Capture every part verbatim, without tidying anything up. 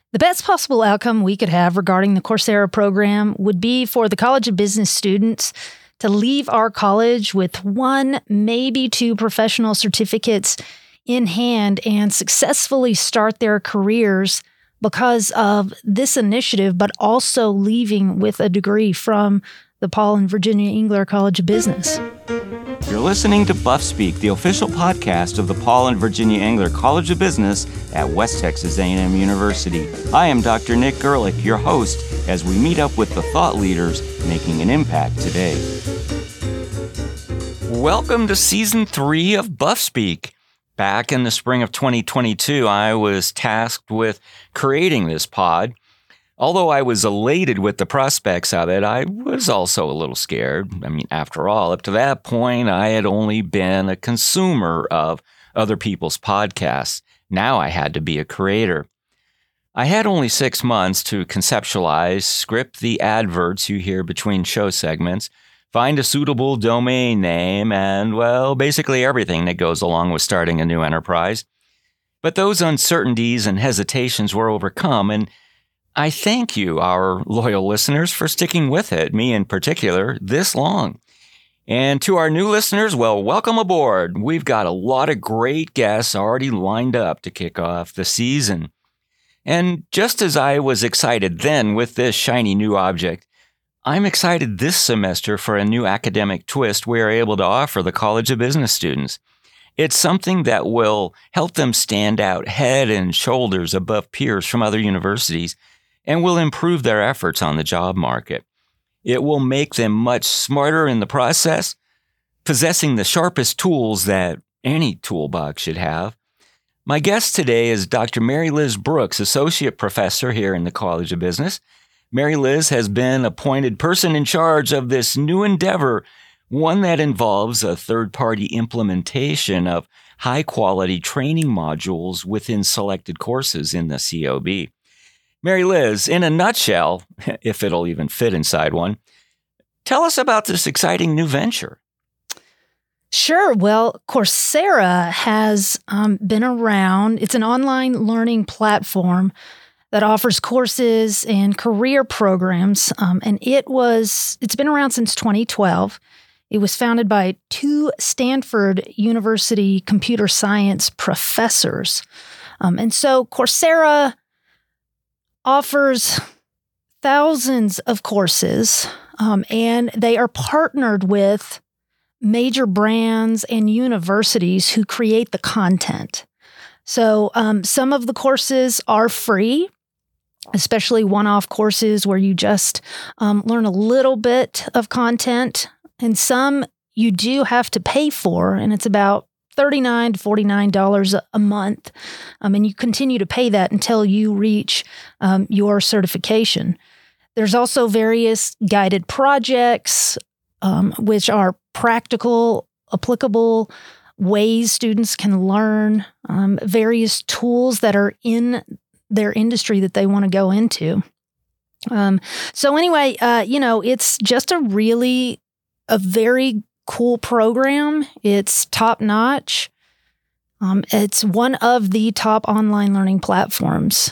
The best possible outcome we could have regarding the Coursera program would be for the College of Business students to leave our college with one, maybe two professional certificates in hand and successfully start their careers because of this initiative, but also leaving with a degree from the Paul and Virginia Engler College of Business. You're listening to Buff Speak, the official podcast of the Paul and Virginia Engler College of Business at West Texas A and M University. I am Doctor Nick Gerlich, your host, as we meet up with the thought leaders making an impact today. Welcome to Season three of Buff Speak. Back in the spring of twenty twenty-two, I was tasked with creating this pod. Although I was elated with the prospects of it, I was also a little scared. I mean, after all, up to that point, I had only been a consumer of other people's podcasts. Now I had to be a creator. I had only six months to conceptualize, script the adverts you hear between show segments, find a suitable domain name, and, well, basically everything that goes along with starting a new enterprise. But those uncertainties and hesitations were overcome, and I thank you, our loyal listeners, for sticking with it, me in particular, this long. And to our new listeners, well, welcome aboard. We've got a lot of great guests already lined up to kick off the season. And just as I was excited then with this shiny new object, I'm excited this semester for a new academic twist we are able to offer the College of Business students. It's something that will help them stand out head and shoulders above peers from other universities and will improve their efforts on the job market. It will make them much smarter in the process, possessing the sharpest tools that any toolbox should have. My guest today is Doctor Mary Liz Brooks, Associate Professor here in the College of Business. Mary Liz has been appointed person in charge of this new endeavor, one that involves a third-party implementation of high-quality training modules within selected courses in the C O B. Mary Liz, in a nutshell, if it'll even fit inside one, tell us about this exciting new venture. Sure. Well, Coursera has um, been around. It's an online learning platform that offers courses and career programs, um, and it was it's been around since twenty twelve. It was founded by two Stanford University computer science professors, um, and so Coursera offers thousands of courses, um, and they are partnered with major brands and universities who create the content. So um, some of the courses are free, especially one-off courses where you just um, learn a little bit of content, and some you do have to pay for, and it's about thirty-nine to forty-nine dollars a month, um, and you continue to pay that until you reach um, your certification. There's also various guided projects, um, which are practical, applicable ways students can learn, um, various tools that are in their industry that they want to go into. Um, so anyway, uh, you know, it's just a really, a very cool program. It's top notch. Um, it's one of the top online learning platforms.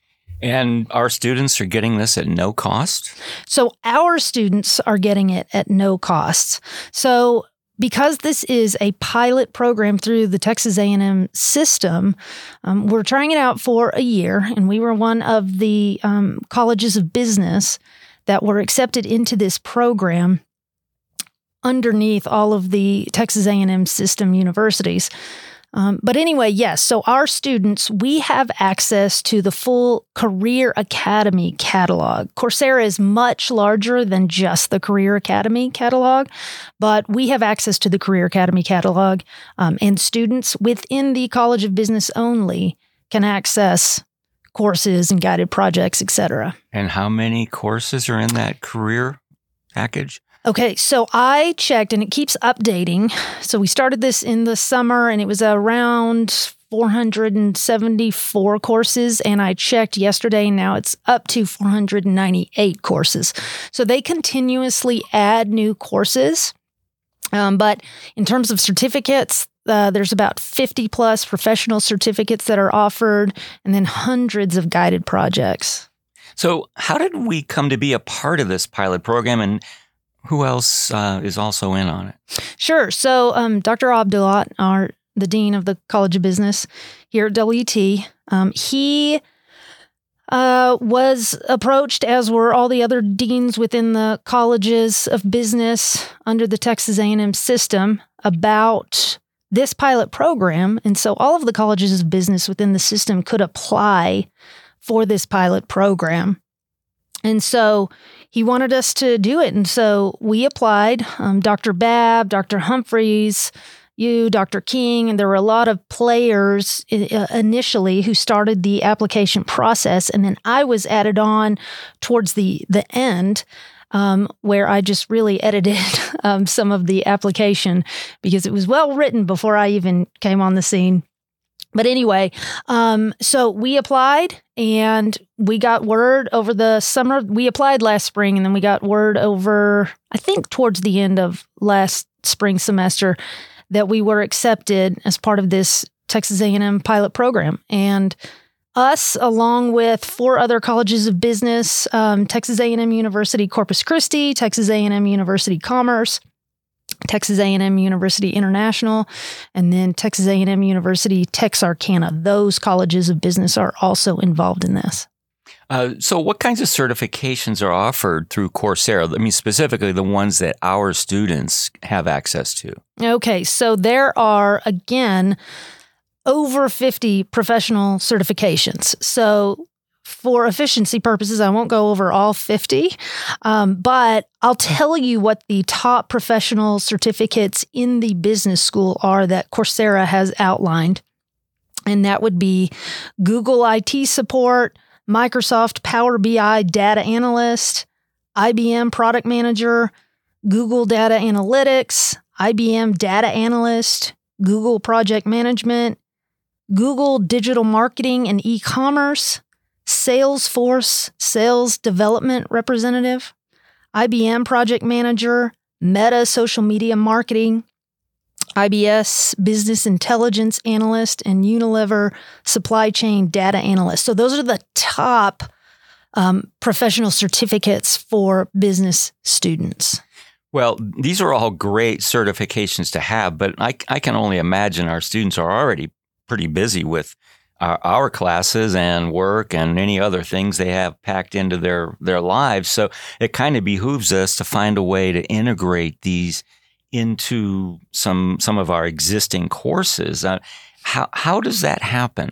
And our students are getting this at no cost? So our students are getting it at no cost. So because this is a pilot program through the Texas A and M system, um, we're trying it out for a year, and we were one of the um, colleges of business that were accepted into this program underneath all of the Texas A and M system universities. Um, but anyway, yes, so our students, we have access to the full Career Academy catalog. Coursera is much larger than just the Career Academy catalog, but we have access to the Career Academy catalog, um, and students within the College of Business only can access courses and guided projects, et cetera. And how many courses are in that career package? Okay, so I checked, and it keeps updating. So we started this in the summer, and it was around four hundred seventy-four courses, and I checked yesterday, and now it's up to four hundred ninety-eight courses. So they continuously add new courses, um, but in terms of certificates, Uh, there's about fifty plus professional certificates that are offered, and then hundreds of guided projects. So how did we come to be a part of this pilot program, and who else uh, is also in on it? Sure. So um, Doctor Abdulat, our the Dean of the College of Business here at W T, um, he uh, was approached, as were all the other deans within the colleges of business under the Texas A and M system, about this pilot program. And so all of the colleges of business within the system could apply for this pilot program. And so he wanted us to do it. And so we applied. Um, Doctor Babb, Doctor Humphreys, you, Doctor King, and there were a lot of players uh, initially who started the application process. And then I was added on towards the, the end, um, where I just really edited um, some of the application because it was well written before I even came on the scene. But anyway, um, so we applied and we got word over the summer. We applied last spring and then we got word over, I think, towards the end of last spring semester that we were accepted as part of this Texas A and M pilot program. And us, along with four other colleges of business, um, Texas A and M University Corpus Christi, Texas A and M University Commerce, Texas A and M University International, and then Texas A and M University Texarkana. Those colleges of business are also involved in this. Uh, so what kinds of certifications are offered through Coursera? I mean, specifically the ones that our students have access to. Okay, so there are, again, over fifty professional certifications. So for efficiency purposes, I won't go over all fifty, um, but I'll tell you what the top professional certificates in the business school are that Coursera has outlined. And that would be Google I T support, Microsoft Power B I data analyst, I B M product manager, Google data analytics, I B M data analyst, Google project management, Google digital marketing and e-commerce, Salesforce sales development representative, I B M project manager, Meta social media marketing, I B S business intelligence analyst, and Unilever supply chain data analyst. So those are the top um, professional certificates for business students. Well, these are all great certifications to have, but I, I can only imagine our students are already pretty busy with our, our classes and work and any other things they have packed into their, their lives. So it kind of behooves us to find a way to integrate these into some some of our existing courses. Uh, how how does that happen?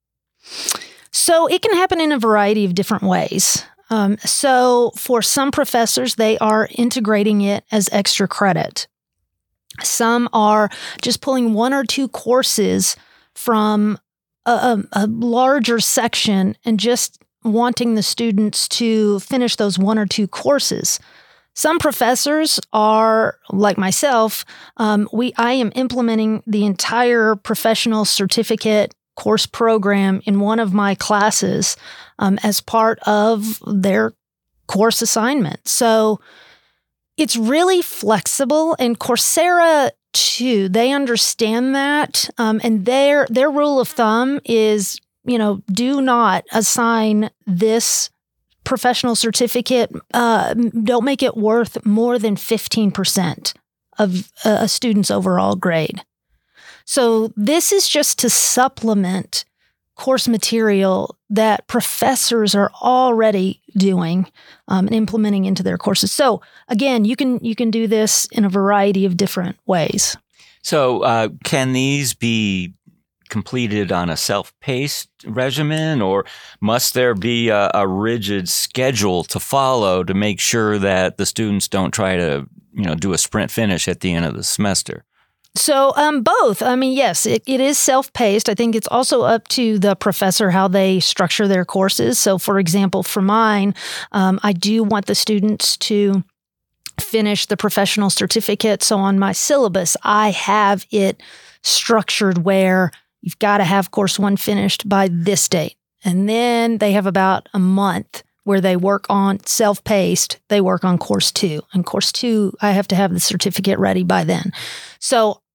So it can happen in a variety of different ways. Um, so for some professors, they are integrating it as extra credit. Some are just pulling one or two courses from a, a, a larger section and just wanting the students to finish those one or two courses. Some professors are, like myself, um, we I am implementing the entire professional certificate course program in one of my classes um, as part of their course assignment. So it's really flexible, and Coursera too, they understand that, um, and their their rule of thumb is, you know, do not assign this professional certificate, uh, don't make it worth more than fifteen percent of a student's overall grade. So this is just to supplement course material that professors are already doing um, and implementing into their courses. So again, you can you can do this in a variety of different ways. So uh, can these be completed on a self-paced regimen, or must there be a, a rigid schedule to follow to make sure that the students don't try to, you know, do a sprint finish at the end of the semester? So um, both. I mean, yes, it, it is self-paced. I think it's also up to the professor how they structure their courses. So for example, for mine, um, I do want the students to finish the professional certificate. So on my syllabus, I have it structured where you've got to have course one finished by this date. And then they have about a month where they work on self-paced, they work on course two. And course two, I have to have the certificate ready by then. So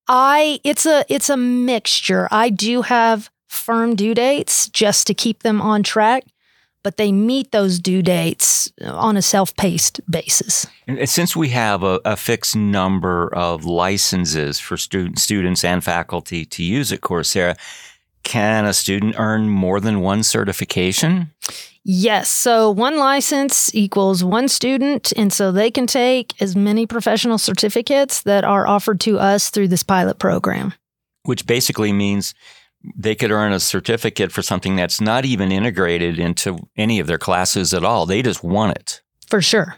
I it's a it's a mixture. I do have firm due dates just to keep them on track, but they meet those due dates on a self-paced basis. And since we have a, a fixed number of licenses for student, students and faculty to use at Coursera, can a student earn more than one certification? Yes. So one license equals one student, and so they can take as many professional certificates that are offered to us through this pilot program. Which basically means they could earn a certificate for something that's not even integrated into any of their classes at all. They just want it. For sure.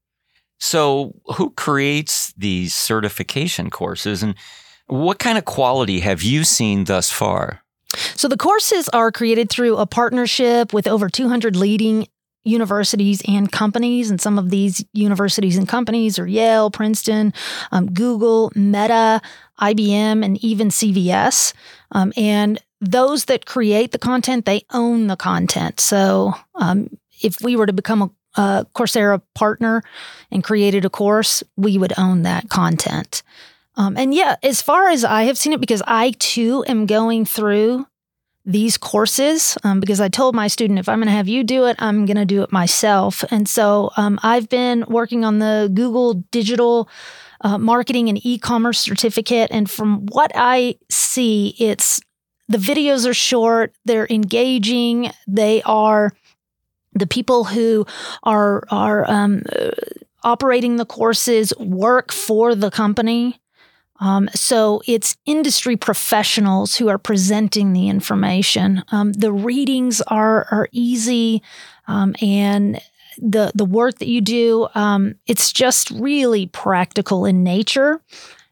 So who creates these certification courses, and what kind of quality have you seen thus far? So the courses are created through a partnership with over two hundred leading universities and companies. And some of these universities and companies are Yale, Princeton, um, Google, Meta, I B M, and even C V S. Um, and those that create the content, they own the content. So um, if we were to become a, a Coursera partner and created a course, we would own that content. Um, and yeah, as far as I have seen it, because I too am going through these courses, um, because I told my student, if I'm going to have you do it, I'm going to do it myself. And so um, I've been working on the Google Digital uh, Marketing and E-commerce certificate. And from what I see, it's the videos are short, they're engaging, they are the people who are are um, operating the courses work for the company. Um, so it's industry professionals who are presenting the information. Um, the readings are are easy, um, and the the work that you do, um, it's just really practical in nature.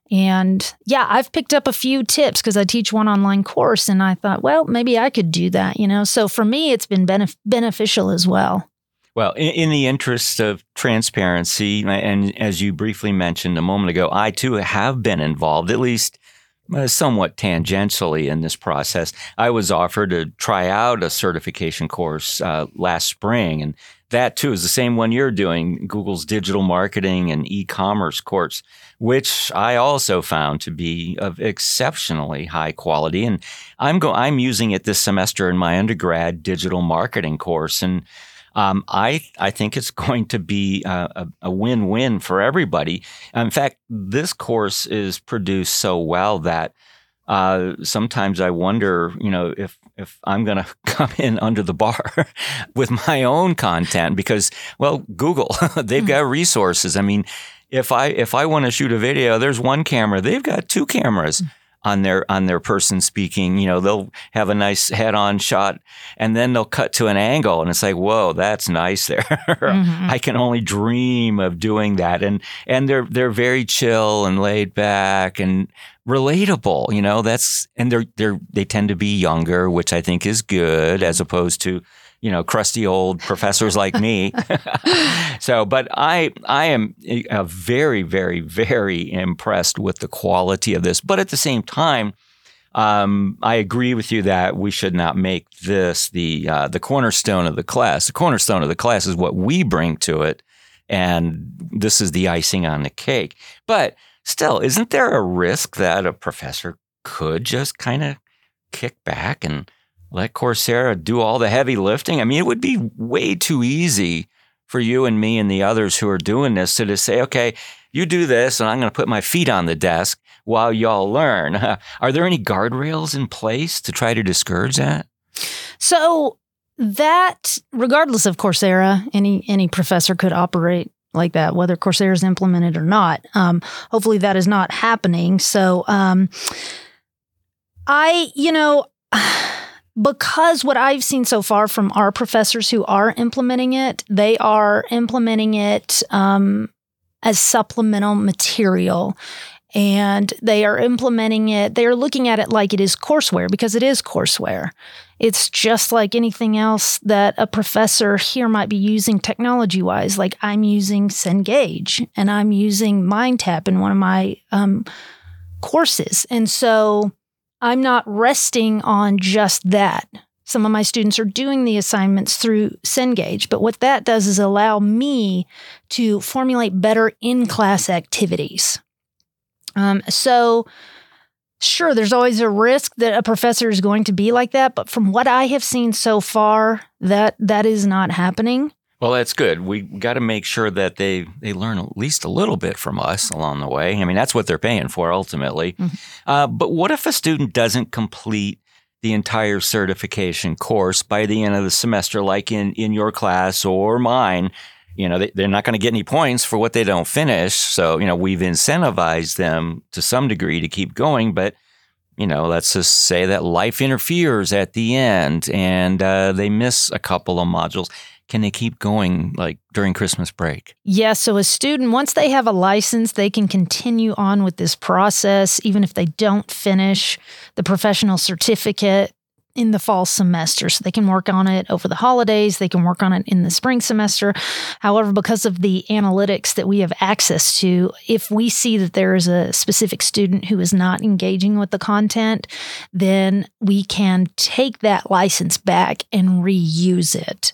And yeah, I've picked up a few tips because I teach one online course, and I thought, well, maybe I could do that. You know, so for me, it's been benef- beneficial as well. Well, in, in the interest of transparency, and as you briefly mentioned a moment ago, I too have been involved, at least uh, somewhat tangentially in this process. I was offered to try out a certification course uh, last spring, and that too is the same one you're doing, Google's digital marketing and e-commerce course, which I also found to be of exceptionally high quality. And I'm go- I'm using it this semester in my undergrad digital marketing course, and Um, I I think it's going to be a, a win-win for everybody. In fact, this course is produced so well that uh, sometimes I wonder, you know, if if I'm going to come in under the bar with my own content because, well, Google, they've got resources. I mean, if I if I want to shoot a video, there's one camera. They've got two cameras on their on their person speaking. You know, they'll have a nice head-on shot, and then they'll cut to an angle, and it's like, whoa, that's nice there. Mm-hmm. I can only dream of doing that. And and they're they're very chill and laid back and relatable. You know, that's and they're they're they tend to be younger, which I think is good, as opposed to, you know, crusty old professors like me. So, but I I am a very, very, very impressed with the quality of this. But at the same time, um, I agree with you that we should not make this the uh, the cornerstone of the class. The cornerstone of the class is what we bring to it, and this is the icing on the cake. But still, isn't there a risk that a professor could just kind of kick back and let Coursera do all the heavy lifting? I mean, it would be way too easy for you and me and the others who are doing this to just say, okay, you do this and I'm going to put my feet on the desk while y'all learn. Are there any guardrails in place to try to discourage that? So that, regardless of Coursera, any any professor could operate like that, whether Coursera is implemented or not. Um, hopefully that is not happening. So um, I, you know... Because what I've seen so far from our professors who are implementing it, they are implementing it um, as supplemental material. And they are implementing it, they are looking at it like it is courseware, because it is courseware. It's just like anything else that a professor here might be using technology-wise. Like I'm using Cengage and I'm using MindTap in one of my um, courses. And so I'm not resting on just that. Some of my students are doing the assignments through Cengage, but what that does is allow me to formulate better in-class activities. Um, so Sure, there's always a risk that a professor is going to be like that, but from what I have seen so far, that that is not happening. Well, that's good. We got to make sure that they, they learn at least a little bit from us along the way. I mean, that's what they're paying for ultimately. Mm-hmm. Uh, but what if a student doesn't complete the entire certification course by the end of the semester, like in, in your class or mine? You know, they, they're not going to get any points for what they don't finish. So, you know, we've incentivized them to some degree to keep going. But, you know, let's just say that life interferes at the end and uh, they miss a couple of modules. Can they keep going like during Christmas break? Yes. So a student, once they have a license, they can continue on with this process, even if they don't finish the professional certificate in the fall semester. So they can work on it over the holidays. They can work on it in the spring semester. However, because of the analytics that we have access to, if we see that there is a specific student who is not engaging with the content, then we can take that license back and reuse it.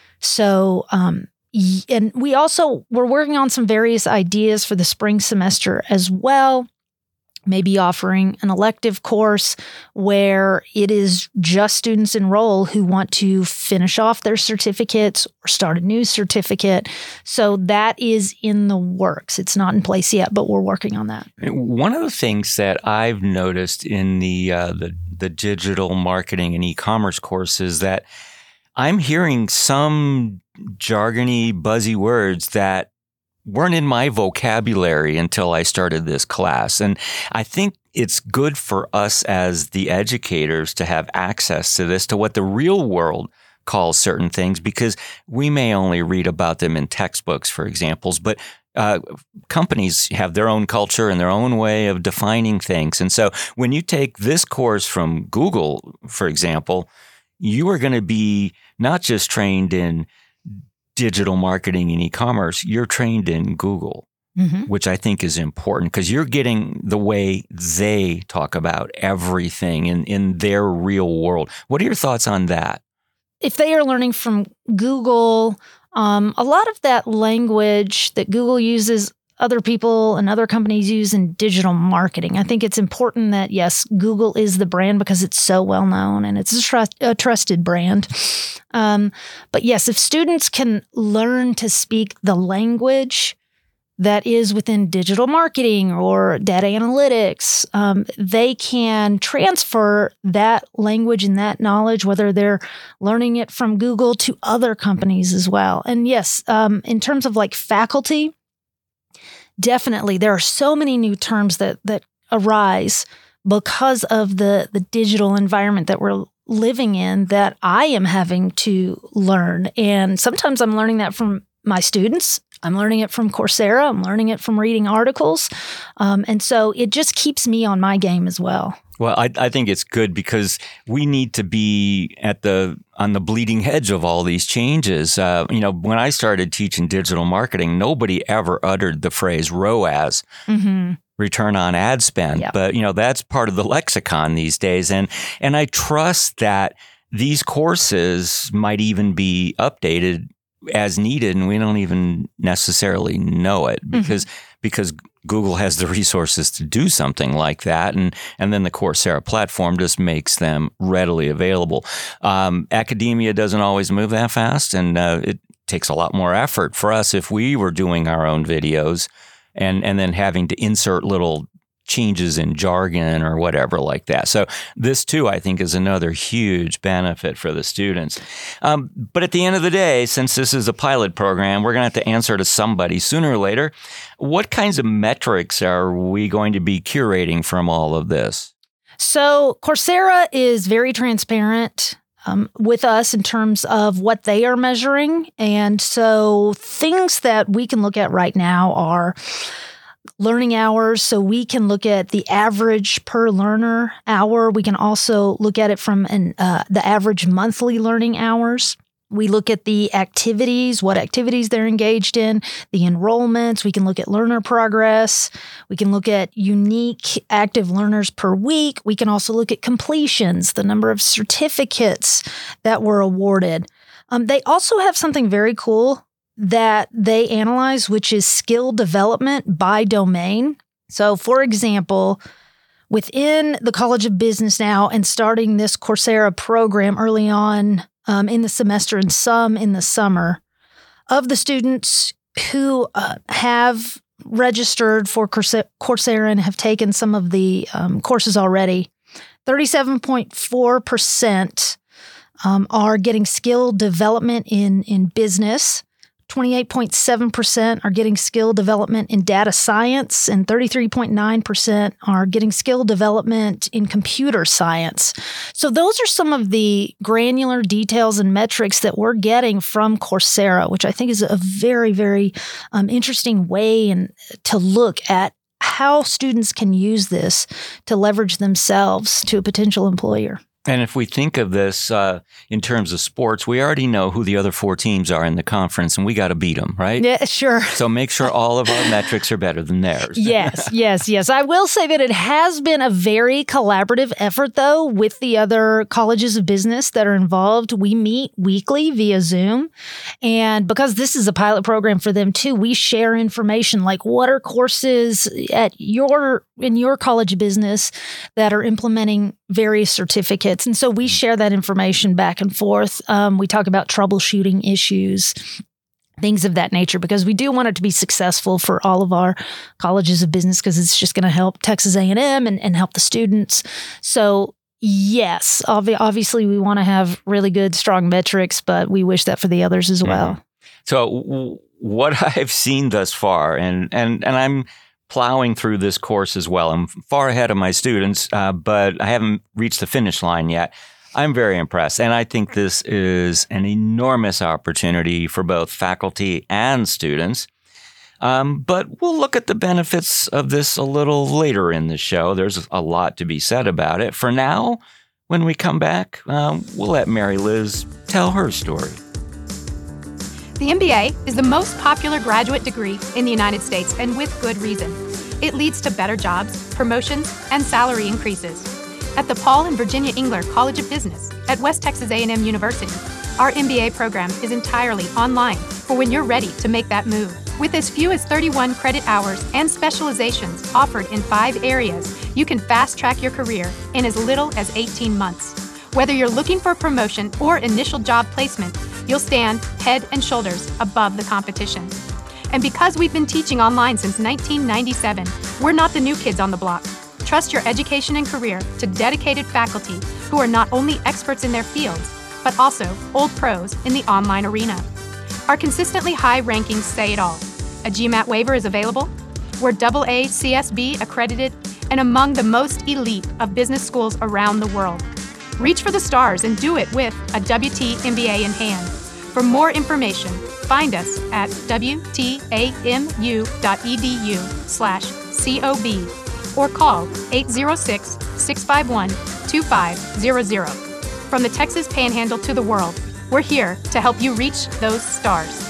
So, um, and we also, we're working on some various ideas for the spring semester as well. Maybe offering an elective course where it is just students enroll who want to finish off their certificates or start a new certificate. So that is in the works. It's not in place yet, but we're working on that. One of the things that I've noticed in the uh, the, the digital marketing and e-commerce courses that I'm hearing some jargony, buzzy words that weren't in my vocabulary until I started this class. And I think it's good for us as the educators to have access to this, to what the real world calls certain things, because we may only read about them in textbooks, for examples, but uh, companies have their own culture and their own way of defining things. And so when you take this course from Google, for example, you are going to be not just trained in digital marketing and e-commerce, you're trained in Google, mm-hmm. which I think is important because you're getting the way they talk about everything in, in their real world. What are your thoughts on that? If they are learning from Google, um, a lot of that language that Google uses, other people and other companies use in digital marketing. I think it's important that, yes, Google is the brand because it's so well known and it's a, trust, a trusted brand. Um, but yes, if students can learn to speak the language that is within digital marketing or data analytics, um, they can transfer that language and that knowledge, whether they're learning it from Google, to other companies as well. And yes, um, in terms of like faculty, definitely, there are so many new terms that that arise because of the, the digital environment that we're living in that I am having to learn. And sometimes I'm learning that from my students. I'm learning it from Coursera. I'm learning it from reading articles. Um, and so it just keeps me on my game as well. Well, I, I think it's good because we need to be at the on the bleeding edge of all these changes. Uh, you know, when I started teaching digital marketing, nobody ever uttered the phrase R O A S, mm-hmm. return on ad spend. Yep. But, you know, that's part of the lexicon these days. And and I trust that these courses might even be updated as needed, and we don't even necessarily know it because mm-hmm. because Google has the resources to do something like that, and and then the Coursera platform just makes them readily available. Um, academia doesn't always move that fast, and uh, it takes a lot more effort for us if we were doing our own videos, and and then having to insert little changes in jargon or whatever like that. So this too, I think, is another huge benefit for the students. Um, but at the end of the day, since this is a pilot program, we're going to have to answer to somebody sooner or later. What kinds of metrics are we going to be curating from all of this? So Coursera is very transparent Um, with us in terms of what they are measuring. And so things that we can look at right now are learning hours. So we can look at the average per learner hour. We can also look at it from an, uh, the average monthly learning hours. We look at the activities, what activities they're engaged in, the enrollments. We can look at learner progress. We can look at unique active learners per week. We can also look at completions, the number of certificates that were awarded. Um, they also have something very cool that they analyze, which is skill development by domain. So, for example, within the College of Business now and starting this Coursera program early on um, in the semester and some in the summer. Of the students who uh, have registered for Coursera and have taken some of the um, courses already, thirty-seven point four percent um, are getting skill development in, in business. twenty-eight point seven percent are getting skill development in data science, and thirty-three point nine percent are getting skill development in computer science. So those are some of the granular details and metrics that we're getting from Coursera, which I think is a very, very um, interesting way and to look at how students can use this to leverage themselves to a potential employer. And if we think of this uh, in terms of sports, we already know who the other four teams are in the conference, and we got to beat them, right? Yeah, sure. So make sure all of our metrics are better than theirs. Yes, yes, yes. I will say that it has been a very collaborative effort, though, with the other colleges of business that are involved. We meet weekly via Zoom. And because this is a pilot program for them, too, we share information like what are courses at your in your college of business that are implementing various certificates. And so we share that information back and forth. Um, we talk about troubleshooting issues, things of that nature, because we do want it to be successful for all of our colleges of business, because it's just going to help Texas A and M and, and help the students. So yes, ob- obviously we want to have really good, strong metrics, but we wish that for the others as well. Mm-hmm. So w- what I've seen thus far, and and and I'm plowing through this course as well. I'm far ahead of my students, uh, but I haven't reached the finish line yet. I'm very impressed, and I think this is an enormous opportunity for both faculty and students. Um, but we'll look at the benefits of this a little later in the show. There's a lot to be said about it. For now, when we come back, um, we'll let Mary Liz tell her story. The M B A is the most popular graduate degree in the United States, and with good reason. It leads to better jobs, promotions, and salary increases. At the Paul and Virginia Engler College of Business at West Texas A and M University, our M B A program is entirely online for when you're ready to make that move. With as few as thirty-one credit hours and specializations offered in five areas, you can fast-track your career in as little as eighteen months. Whether you're looking for a promotion or initial job placement, you'll stand head and shoulders above the competition. And because we've been teaching online since nineteen ninety-seven, we're not the new kids on the block. Trust your education and career to dedicated faculty who are not only experts in their fields, but also old pros in the online arena. Our consistently high rankings say it all. A GMAT waiver is available. We're double A C S B accredited and among the most elite of business schools around the world. Reach for the stars and do it with a W T M B A in hand. For more information, find us at W T A M U dot E D U slash C O B or call eight zero six, six five one, two five zero zero. From the Texas Panhandle to the world, we're here to help you reach those stars.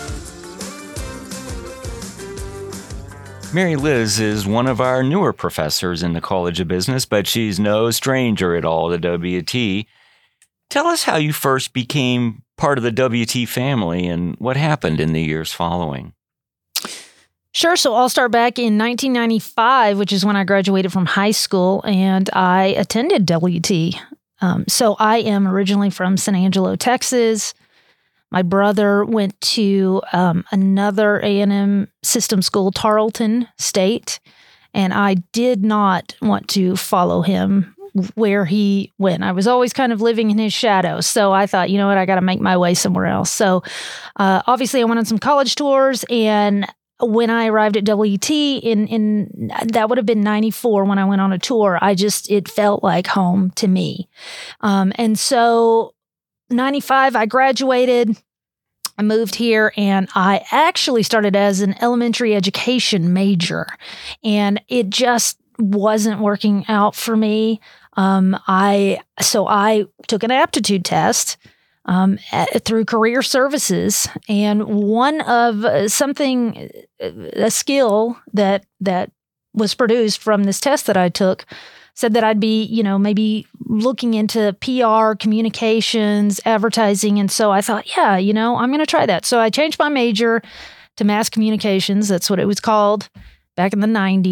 Mary Liz is one of our newer professors in the College of Business, but she's no stranger at all to W T. Tell us how you first became part of the W T family and what happened in the years following. Sure. So I'll start back in nineteen ninety-five, which is when I graduated from high school, and I attended W T. Um, so I am originally from San Angelo, Texas. My brother went to um, another A and M system school, Tarleton State, and I did not want to follow him where he went. I was always kind of living in his shadow. So I thought, you know what, I got to make my way somewhere else. So uh, obviously I went on some college tours, and when I arrived at W T in, in that would have been ninety-four when I went on a tour, I just, it felt like home to me. Um, and so ninety-five, I graduated, I moved here, and I actually started as an elementary education major, and it just wasn't working out for me. Um, I, so I took an aptitude test Um, at, through Career Services, and one of uh, something, a skill that that was produced from this test that I took said that I'd be, you know, maybe looking into P R, communications, advertising, and so I thought, yeah, you know, I'm going to try that. So I changed my major to mass communications. That's what it was called back in the nineties.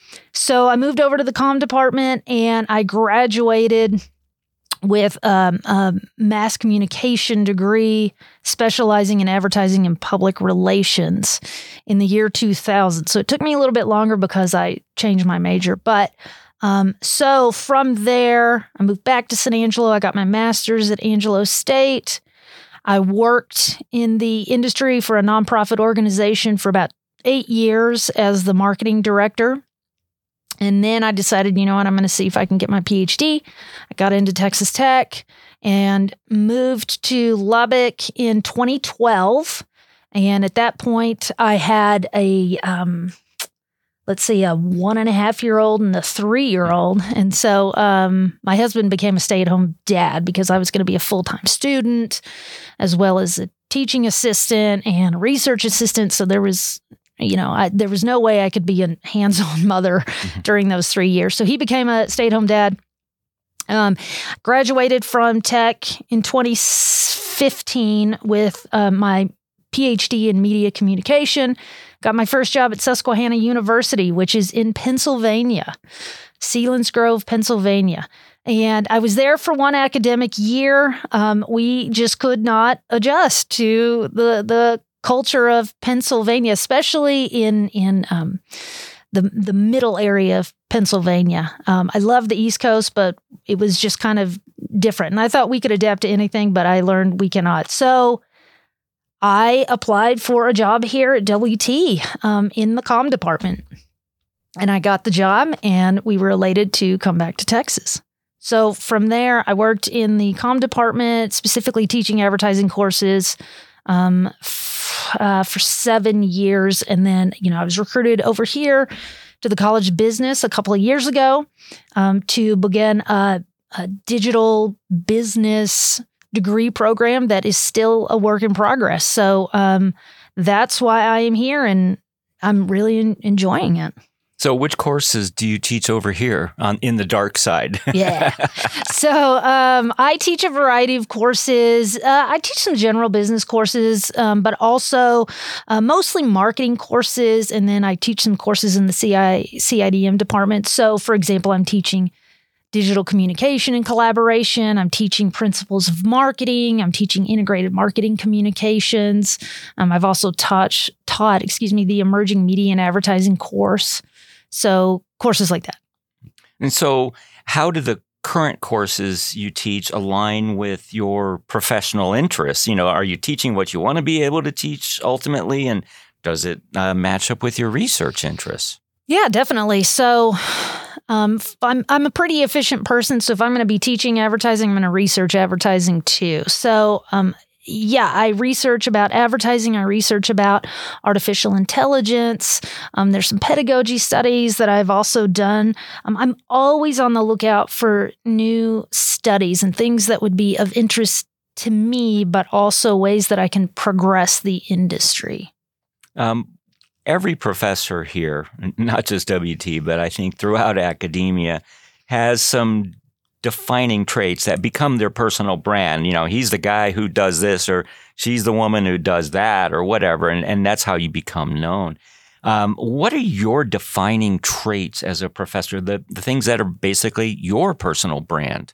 so I moved over to the comm department and I graduated with um, a mass communication degree specializing in advertising and public relations in the year two thousand. So it took me a little bit longer because I changed my major. But um, so from there, I moved back to San Angelo. I got my master's at Angelo State. I worked in the industry for a nonprofit organization for about eight years as the marketing director. And then I decided, you know what, I'm going to see if I can get my P H D. I got into Texas Tech and moved to Lubbock in twenty twelve. And at that point, I had a, um, let's see, a one and a half year old and a three year old. And so um, my husband became a stay at home dad because I was going to be a full time student as well as a teaching assistant and a research assistant. So there was You know, I, there was no way I could be a hands-on mother mm-hmm. during those three years. So he became a stay-at-home dad. Um, graduated from Tech in twenty fifteen with uh, my P H D in media communication. Got my first job at Susquehanna University, which is in Pennsylvania, Selinsgrove, Pennsylvania. And I was there for one academic year. Um, we just could not adjust to the the culture of Pennsylvania, especially in in um, the the middle area of Pennsylvania. Um, I love the East Coast, but it was just kind of different. And I thought we could adapt to anything, but I learned we cannot. So I applied for a job here at W T um, in the comm department. And I got the job, and we were elated to come back to Texas. So from there, I worked in the comm department, specifically teaching advertising courses um, f- uh, for seven years. And then, you know, I was recruited over here to the College of Business a couple of years ago um, to begin a, a digital business degree program that is still a work in progress. So um, that's why I am here, and I'm really in- enjoying it. So which courses do you teach over here on in the dark side? Yeah. So um, I teach a variety of courses. Uh, I teach some general business courses, um, but also uh, mostly marketing courses. And then I teach some courses in the C I, C I D M department. So for example, I'm teaching digital communication and collaboration. I'm teaching principles of marketing. I'm teaching integrated marketing communications. Um, I've also taught, taught, excuse me, the emerging media and advertising course. So courses like that. And so how do the current courses you teach align with your professional interests? You know, are you teaching what you want to be able to teach ultimately? And does it uh, match up with your research interests? Yeah, definitely. So um, I'm I'm a pretty efficient person. So if I'm going to be teaching advertising, I'm going to research advertising too. So um Yeah, I research about advertising. I research about artificial intelligence. Um, there's some pedagogy studies that I've also done. Um, I'm always on the lookout for new studies and things that would be of interest to me, but also ways that I can progress the industry. Um, every professor here, not just W T, but I think throughout academia, has some defining traits that become their personal brand. You know, he's the guy who does this, or she's the woman who does that, or whatever. And, and that's how you become known. Um, what are your defining traits as a professor, the, the things that are basically your personal brand?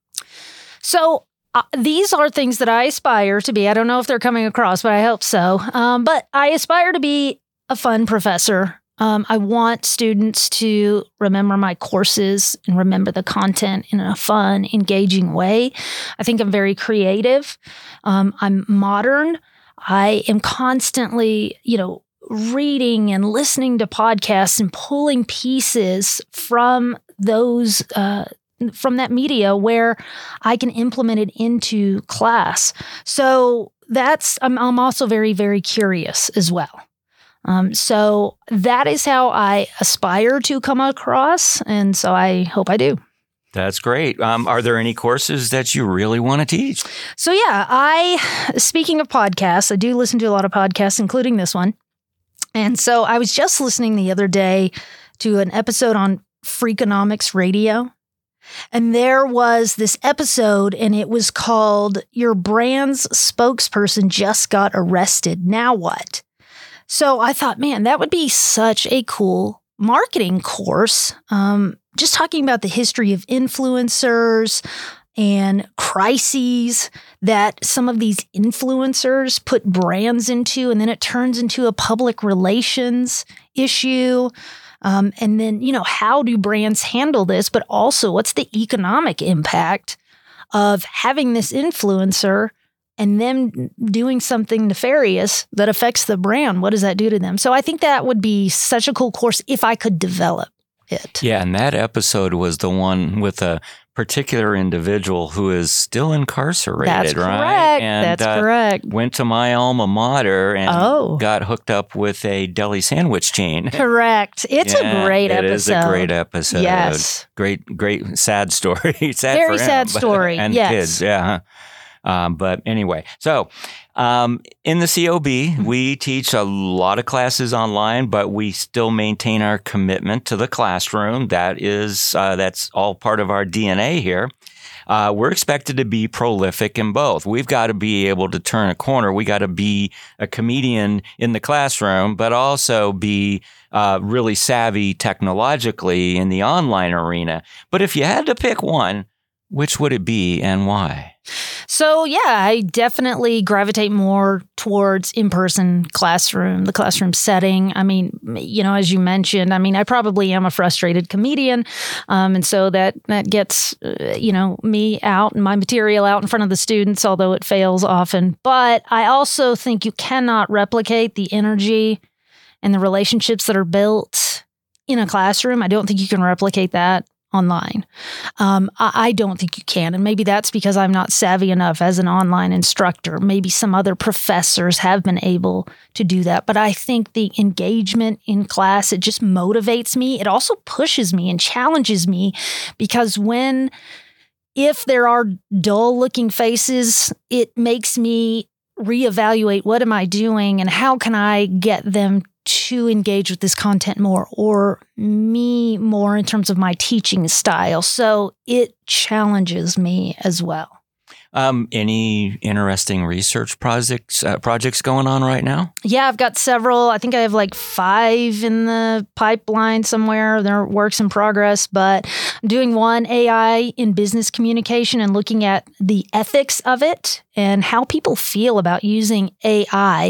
So uh, these are things that I aspire to be. I don't know if they're coming across, but I hope so. Um, but I aspire to be a fun professor. Um, I want students to remember my courses and remember the content in a fun, engaging way. I think I'm very creative. Um, I'm modern. I am constantly, you know, reading and listening to podcasts and pulling pieces from those, uh, from that media where I can implement it into class. So that's, I'm, I'm also very, very curious as well. Um, so that is how I aspire to come across, and so I hope I do. That's great. Um, are there any courses that you really want to teach? So yeah, I, speaking of podcasts, I do listen to a lot of podcasts, including this one. And so I was just listening the other day to an episode on Freakonomics Radio. And there was this episode, and it was called "Your Brand's Spokesperson Just Got Arrested. Now What?" So I thought, man, that would be such a cool marketing course, um, just talking about the history of influencers and crises that some of these influencers put brands into, and then it turns into a public relations issue. Um, and then, you know, how do brands handle this? But also, what's the economic impact of having this influencer and them doing something nefarious that affects the brand? What does that do to them? So I think that would be such a cool course if I could develop it. Yeah, and that episode was the one with a particular individual who is still incarcerated, That's right? correct. And, That's uh, correct. Went to my alma mater and Oh. got hooked up with a deli sandwich chain. Correct. It's Yeah, a great it episode. It is a great episode. Yes. Great, great, sad story. sad Very for him, sad but- story, and yes. kids, yeah. Um, but anyway, so um, in the C O B, we teach a lot of classes online, but we still maintain our commitment to the classroom. That is, uh, that's all part of our D N A here. Uh, we're expected to be prolific in both. We've got to be able to turn a corner. We got to be a comedian in the classroom, but also be uh, really savvy technologically in the online arena. But if you had to pick one, which would it be and why? So, yeah, I definitely gravitate more towards in-person classroom, the classroom setting. I mean, you know, as you mentioned, I mean, I probably am a frustrated comedian. Um, and so that, that gets, uh, you know, me out and my material out in front of the students, although it fails often. But I also think you cannot replicate the energy and the relationships that are built in a classroom. I don't think you can replicate that online. Um, I, I don't think you can. And maybe that's because I'm not savvy enough as an online instructor. Maybe some other professors have been able to do that. But I think the engagement in class, it just motivates me. It also pushes me and challenges me because when, if there are dull looking faces, it makes me reevaluate what am I doing and how can I get them to engage with this content more, or me more in terms of my teaching style. So it challenges me as well. Um, any interesting research projects uh, projects going on right now? Yeah, I've got several. I think I have like five in the pipeline somewhere. They're works in progress, but I'm doing one, A I in business communication, and looking at the ethics of it and how people feel about using A I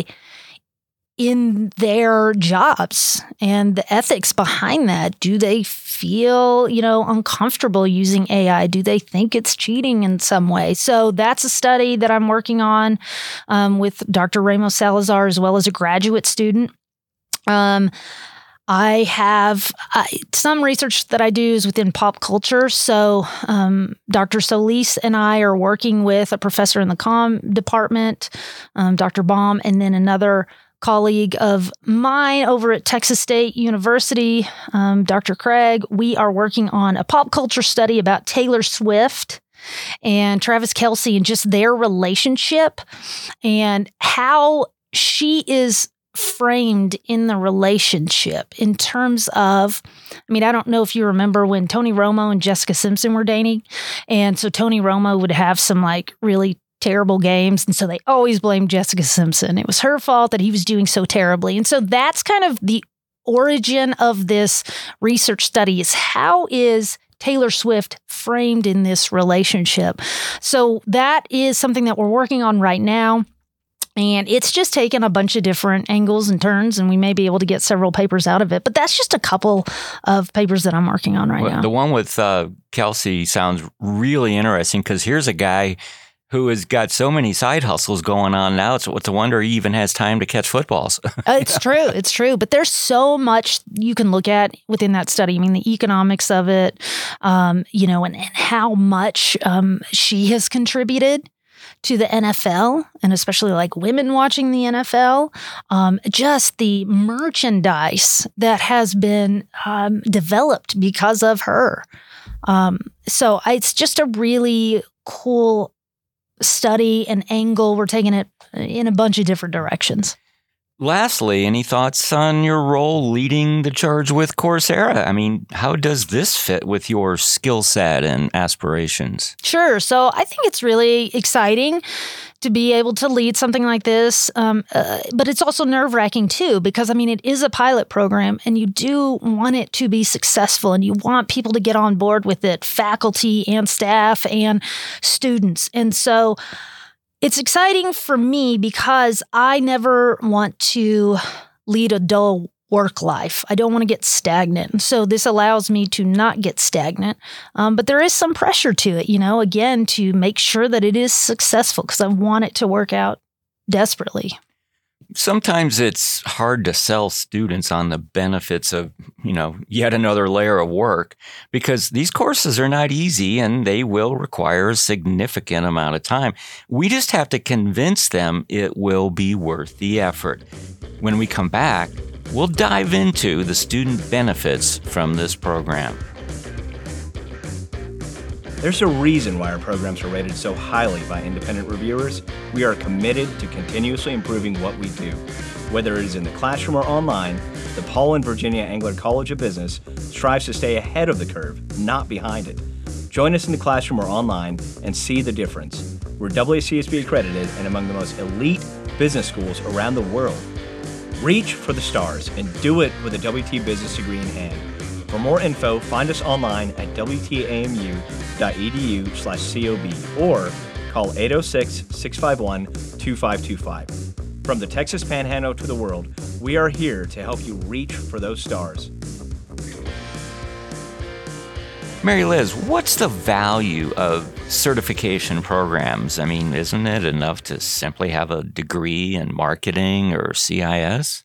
in their jobs and the ethics behind that. Do they feel, you know, uncomfortable using A I? Do they think it's cheating in some way? So that's a study that I'm working on um, with Doctor Ramos Salazar, as well as a graduate student. Um, I have uh, some research that I do is within pop culture. So um, Doctor Solis and I are working with a professor in the comm department, um, Doctor Baum, and then another colleague of mine over at Texas State University, um, Doctor Craig. We are working on a pop culture study about Taylor Swift and Travis Kelce and just their relationship and how she is framed in the relationship in terms of, I mean, I don't know if you remember when Tony Romo and Jessica Simpson were dating. And so Tony Romo would have some like really terrible games. And so they always blamed Jessica Simpson. It was her fault that he was doing so terribly. And so that's kind of the origin of this research study is how is Taylor Swift framed in this relationship? So that is something that we're working on right now. And it's just taken a bunch of different angles and turns, and we may be able to get several papers out of it. But that's just a couple of papers that I'm working on right Well, now. the one with uh, Kelce sounds really interesting because here's a guy who has got so many side hustles going on now. It's what's a wonder he even has time to catch footballs. Uh, it's true. It's true. But there's so much you can look at within that study. I mean, the economics of it, um, you know, and, and how much um, she has contributed to the N F L, and especially like women watching the N F L, um, just the merchandise that has been um, developed because of her. Um, so it's just a really cool study and angle. We're taking it in a bunch of different directions. Lastly, any thoughts on your role leading the charge with Coursera? I mean, how does this fit with your skill set and aspirations? Sure. So I think it's really exciting to be able to lead something like this. Um, uh, but it's also nerve-wracking too, because I mean, it is a pilot program and you do want it to be successful and you want people to get on board with it, faculty and staff and students. And so it's exciting for me because I never want to lead a dull work life. I don't want to get stagnant. And so this allows me to not get stagnant. Um, but there is some pressure to it, you know, again, to make sure that it is successful because I want it to work out desperately. Sometimes it's hard to sell students on the benefits of, you know, yet another layer of work because these courses are not easy and they will require a significant amount of time. We just have to convince them it will be worth the effort. When we come back, we'll dive into the student benefits from this program. There's a reason why our programs are rated so highly by independent reviewers. We are committed to continuously improving what we do. Whether it is in the classroom or online, the Paul and Virginia Engler College of Business strives to stay ahead of the curve, not behind it. Join us in the classroom or online and see the difference. We're W C S B accredited and among the most elite business schools around the world. Reach for the stars and do it with a W T Business degree in hand. For more info, find us online at w t a m u dot e d u slash c o b or call eight oh six, six five one, two five two five. From the Texas Panhandle to the world, we are here to help you reach for those stars. Mary Liz, what's the value of certification programs? I mean, isn't it enough to simply have a degree in marketing or C I S?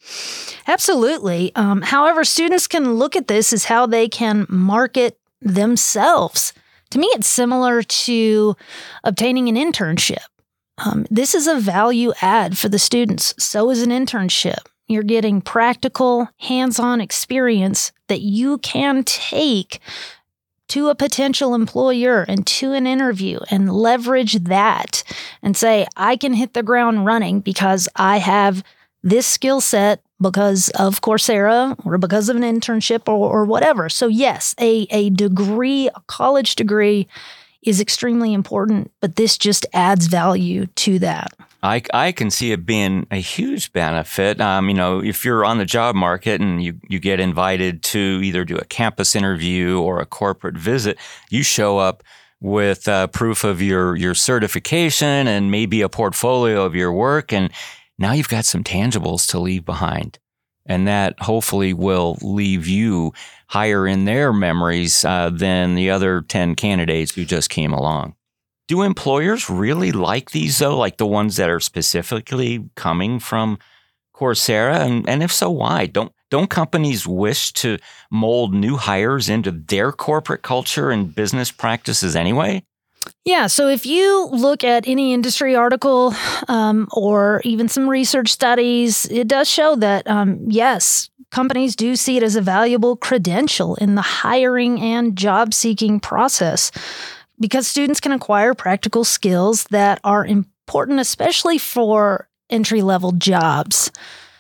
Absolutely. Um, however, students can look at this as how they can market themselves. To me, it's similar to obtaining an internship. Um, this is a value add for the students. So is an internship. You're getting practical, hands-on experience that you can take to a potential employer and to an interview and leverage that and say, I can hit the ground running because I have this skill set because of Coursera or because of an internship or, or whatever. So yes, a, a degree, a college degree is extremely important, but this just adds value to that. I, I can see it being a huge benefit. Um, you know, if you're on the job market and you, you get invited to either do a campus interview or a corporate visit, you show up with uh, proof of your, your certification and maybe a portfolio of your work. And now you've got some tangibles to leave behind. And that hopefully will leave you higher in their memories uh, than the other ten candidates who just came along. Do employers really like these, though, like the ones that are specifically coming from Coursera? And, and if so, why? Don't don't companies wish to mold new hires into their corporate culture and business practices anyway? Yeah, so if you look at any industry article um, or even some research studies, it does show that, um, yes, companies do see it as a valuable credential in the hiring and job-seeking process because students can acquire practical skills that are important, especially for entry-level jobs.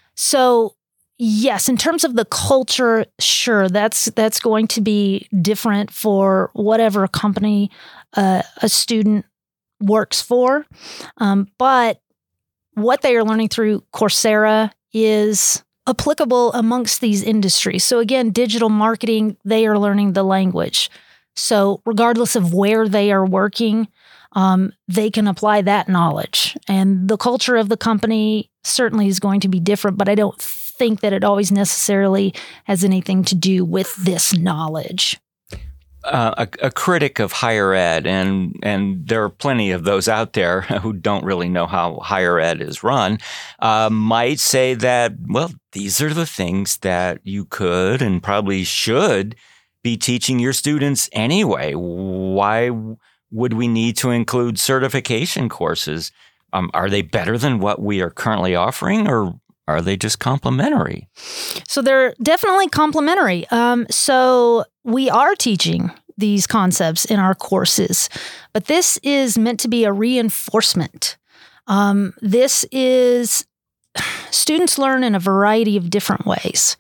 So yes, in terms of the culture, sure, that's that's going to be different for whatever company uh, a student works for. Um, but what they are learning through Coursera is applicable amongst these industries. So again, digital marketing, they are learning the language. So regardless of where they are working, um, they can apply that knowledge. And the culture of the company certainly is going to be different, but I don't think that it always necessarily has anything to do with this knowledge. Uh, a, a critic of higher ed, and and there are plenty of those out there who don't really know how higher ed is run, uh, might say that, well, these are the things that you could and probably should be teaching your students anyway. Why would we need to include certification courses? Um, are they better than what we are currently offering, or are they just complementary? So they're definitely complementary. Um, so we are teaching these concepts in our courses, but this is meant to be a reinforcement. Um, this is students learn in a variety of different ways.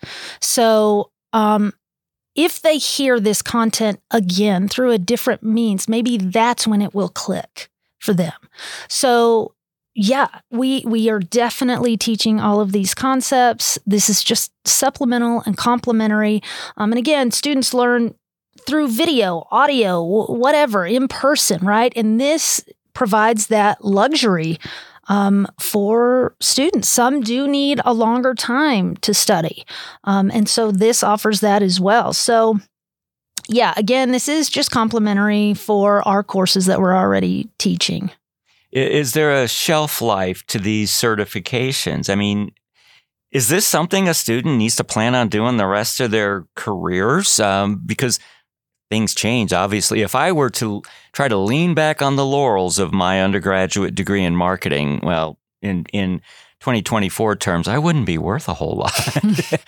So um, if they hear this content again through a different means, maybe that's when it will click for them. So yeah, we we are definitely teaching all of these concepts. This is just supplemental and complementary. Um, and again, students learn through video, audio, whatever, in person, right? And this provides that luxury um, for students. Some do need a longer time to study. Um, and so this offers that as well. So yeah, again, this is just complementary for our courses that we're already teaching. Is there a shelf life to these certifications? I mean, is this something a student needs to plan on doing the rest of their careers? Um, because things change, obviously. If I were to try to lean back on the laurels of my undergraduate degree in marketing, well, in, in twenty twenty-four terms, I wouldn't be worth a whole lot.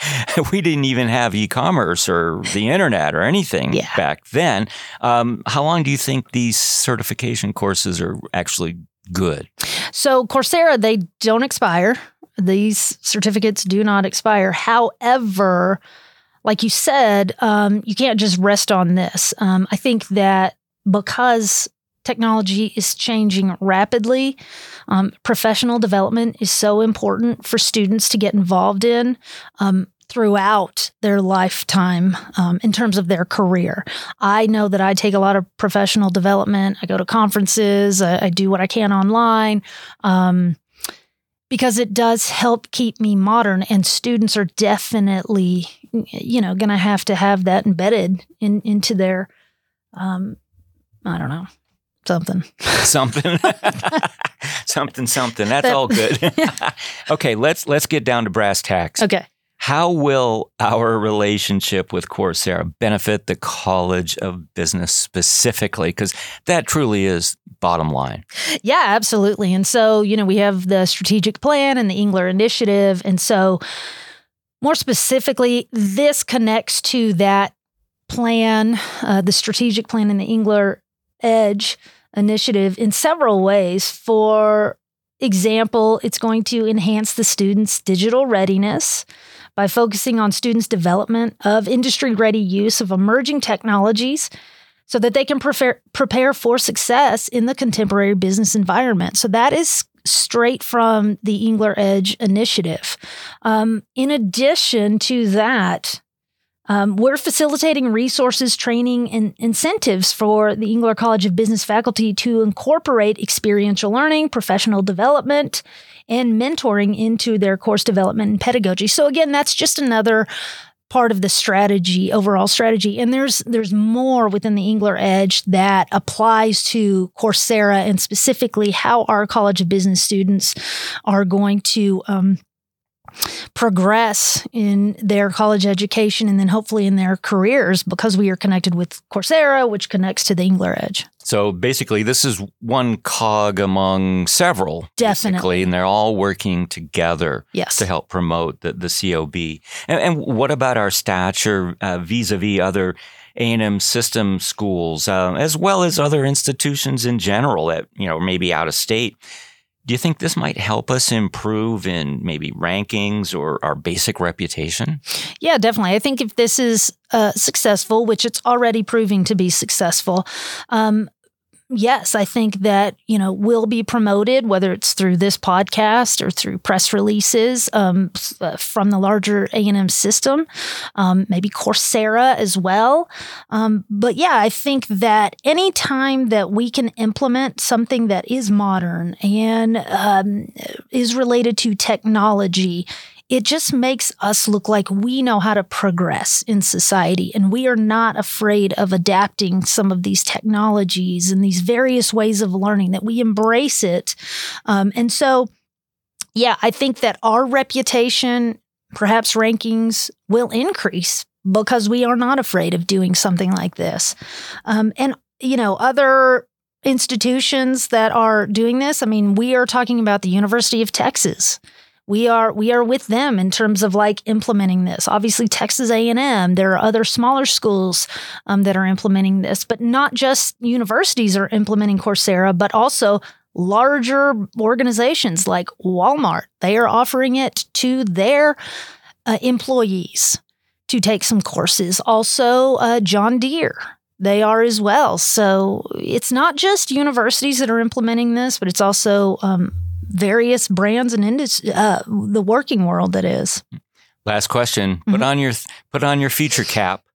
We didn't even have e-commerce or the internet or anything yeah. back then. Um, how long do you think these certification courses are actually good? So Coursera, they don't expire. These certificates do not expire. However, like you said, um, you can't just rest on this. Um, I think that because technology is changing rapidly, um, professional development is so important for students to get involved in um, throughout their lifetime um, in terms of their career. I know that I take a lot of professional development. I go to conferences. I, I do what I can online. Um, because it does help keep me modern, and students are definitely, you know, going to have to have that embedded in, into their, um, I don't know, something. Something. something, something. That's all good. Okay, let's let's get down to brass tacks. Okay. How will our relationship with Coursera benefit the College of Business specifically? Because that truly is bottom line. Yeah, absolutely. And so, you know, we have the strategic plan and the Engler Initiative. And so more specifically, this connects to that plan, uh, the strategic plan and the Engler Edge Initiative in several ways. For example, it's going to enhance the students' digital readiness by focusing on students' development of industry-ready use of emerging technologies so that they can prepare, prepare for success in the contemporary business environment. So that is straight from the Engler Edge Initiative. Um, in addition to that, um, we're facilitating resources, training, and incentives for the Engler College of Business faculty to incorporate experiential learning, professional development, and mentoring into their course development and pedagogy. So again, that's just another part of the strategy, overall strategy. And there's there's more within the Engler Edge that applies to Coursera, and specifically how our College of Business students are going to um, progress in their college education and then hopefully in their careers, because we are connected with Coursera, which connects to the Engler Edge. So basically, this is one cog among several. Definitely. And they're all working together yes. to help promote the, the C O B. And, and what about our stature uh, vis-a-vis other A and M system schools, uh, as well as other institutions in general that, you know, maybe out of state? Do you think this might help us improve in maybe rankings or our basic reputation? Yeah, definitely. I think if this is uh, successful, which it's already proving to be successful, um, yes, I think that, you know, we'll be promoted, whether it's through this podcast or through press releases um, from the larger A and M system, um, maybe Coursera as well. Um, but yeah, I think that any time that we can implement something that is modern and um, is related to technology, it just makes us look like we know how to progress in society, and we are not afraid of adapting some of these technologies and these various ways of learning, that we embrace it. Um, and so, yeah, I think that our reputation, perhaps rankings, will increase because we are not afraid of doing something like this. Um, and, you know, other institutions that are doing this, I mean, we are talking about the University of Texas. We are we are with them in terms of like implementing this. Obviously, Texas A and M, there are other smaller schools um, that are implementing this, but not just universities are implementing Coursera, but also larger organizations like Walmart. They are offering it to their uh, employees to take some courses. Also, uh, John Deere, they are as well. So it's not just universities that are implementing this, but it's also um, various brands and industry, uh, the working world that is. Last question. Mm-hmm. Put on your put on your feature cap.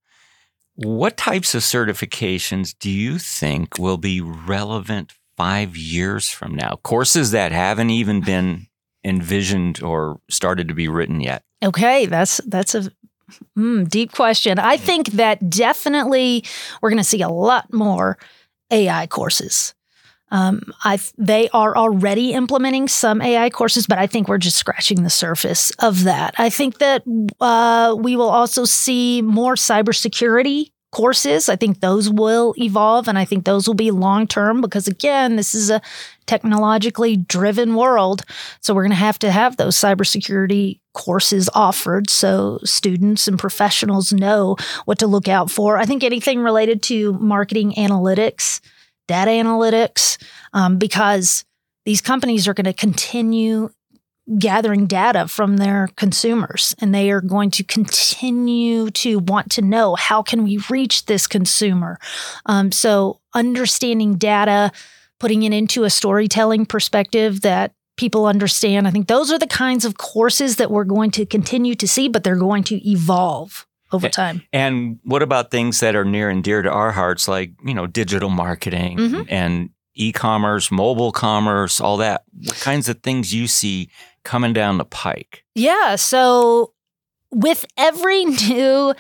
What types of certifications do you think will be relevant five years from now? Courses that haven't even been envisioned or started to be written yet. Okay, that's that's a mm, deep question. I think that definitely we're going to see a lot more A I courses. Um, I they are already implementing some A I courses, but I think we're just scratching the surface of that. I think that uh, we will also see more cybersecurity courses. I think those will evolve, and I think those will be long-term because, again, this is a technologically driven world. So we're going to have to have those cybersecurity courses offered so students and professionals know what to look out for. I think anything related to marketing analytics, data analytics, um, because these companies are going to continue gathering data from their consumers, and they are going to continue to want to know, how can we reach this consumer? Um, so understanding data, putting it into a storytelling perspective that people understand. I think those are the kinds of courses that we're going to continue to see, but they're going to evolve over time. And what about things that are near and dear to our hearts, like, you know, digital marketing mm-hmm. and e-commerce, mobile commerce, all that? What kinds of things you see coming down the pike? Yeah. So with every new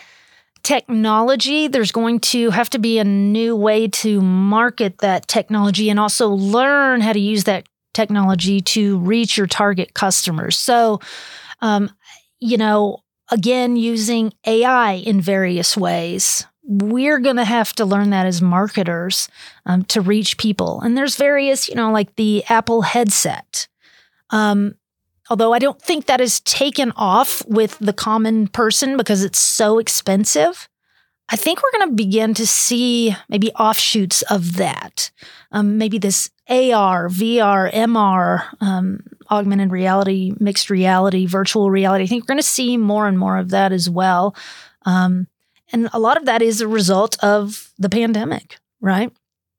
technology, there's going to have to be a new way to market that technology and also learn how to use that technology to reach your target customers. So, um, you know, again, using A I in various ways, we're going to have to learn that as marketers um, to reach people. And there's various, you know, like the Apple headset. Um, although I don't think that is taken off with the common person because it's so expensive, I think we're going to begin to see maybe offshoots of that. Um, maybe this A R, V R, M R, um, augmented reality, mixed reality, virtual reality. I think we're going to see more and more of that as well. Um, and a lot of that is a result of the pandemic, right?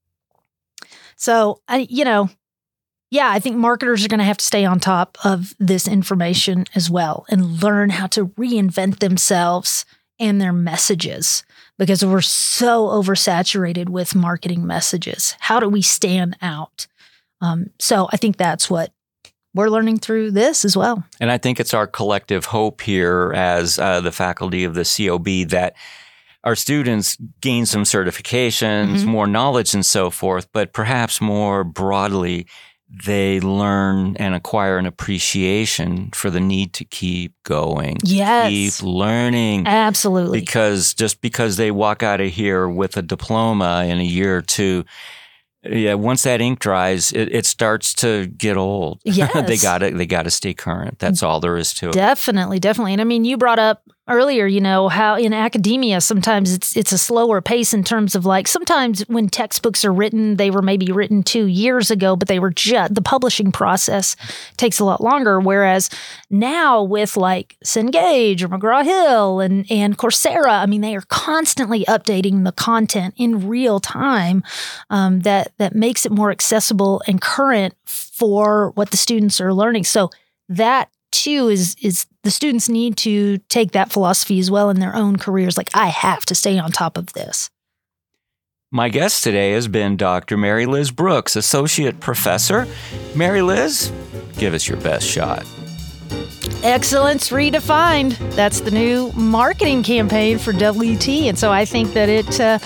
So, I, you know, yeah, I think marketers are going to have to stay on top of this information as well and learn how to reinvent themselves and their messages because we're so oversaturated with marketing messages. How do we stand out? Um, so I think that's what we're learning through this as well. And I think it's our collective hope here as uh, the faculty of the C O B that our students gain some certifications, mm-hmm. more knowledge and so forth, but perhaps more broadly, they learn and acquire an appreciation for the need to keep going. Yes. Keep learning. Absolutely. Because just because they walk out of here with a diploma in a year or two, yeah, once that ink dries, it, it starts to get old. Yes. they gotta they gotta stay current. That's all there is to it. Definitely, definitely. And I mean, you brought up earlier, you know, how in academia sometimes it's it's a slower pace in terms of like sometimes when textbooks are written, they were maybe written two years ago, but they were just the publishing process takes a lot longer. Whereas now with like Cengage or McGraw-Hill and and Coursera, I mean, they are constantly updating the content in real time um, that that makes it more accessible and current for what the students are learning. So that too is is the students need to take that philosophy as well in their own careers. Like, I have to stay on top of this. My guest today has been Doctor Mary Liz Brooks, Associate Professor. Mary Liz, give us your best shot. Excellence Redefined. That's the new marketing campaign for W T. And so I think that it uh,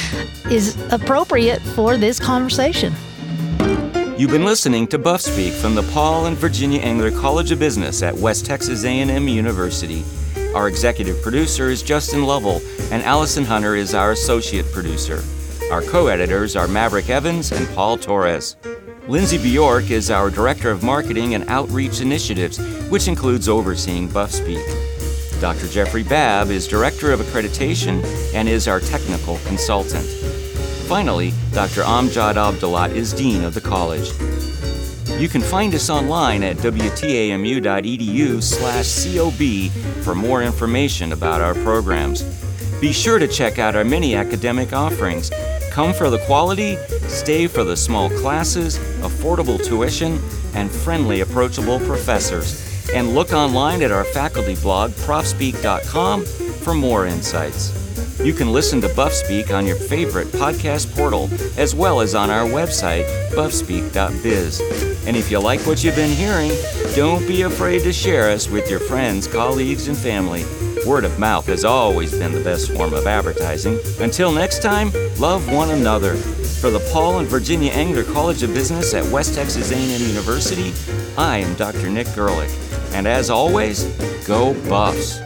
is appropriate for this conversation. You've been listening to Buff Speak from the Paul and Virginia Engler College of Business at West Texas A and M University. Our executive producer is Justin Lovell, and Allison Hunter is our associate producer. Our co-editors are Maverick Evans and Paul Torres. Lindsay Bjork is our Director of Marketing and Outreach Initiatives, which includes overseeing Buff Speak. Doctor Jeffrey Babb is Director of Accreditation and is our technical consultant. Finally, Doctor Amjad Abdullah is Dean of the college. You can find us online at w t a m u dot e d u slash c o b for more information about our programs. Be sure to check out our many academic offerings. Come for the quality, stay for the small classes, affordable tuition, and friendly, approachable professors. And look online at our faculty blog, prof speak dot com, for more insights. You can listen to BuffSpeak on your favorite podcast portal, as well as on our website, buff speak dot biz. And if you like what you've been hearing, don't be afraid to share us with your friends, colleagues, and family. Word of mouth has always been the best form of advertising. Until next time, love one another. For the Paul and Virginia Engler College of Business at West Texas A and M University, I am Doctor Nick Gerlich. And as always, go Buffs!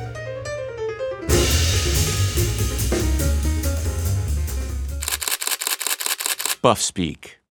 BuffSpeak.